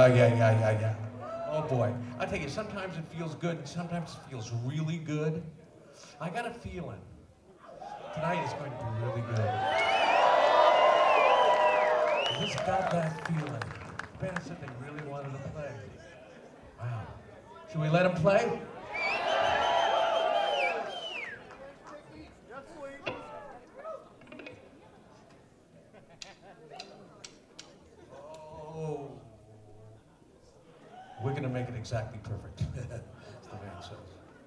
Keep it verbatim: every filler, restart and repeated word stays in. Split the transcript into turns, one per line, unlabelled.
Yeah, yeah, yeah, yeah, yeah. Oh boy. I tell you, sometimes it feels good and sometimes it feels really good. I got a feeling tonight is going to be really good. I just got that feeling. The band said they really wanted to play. Wow. Should we let them play? Oh. We're going to make it exactly perfect.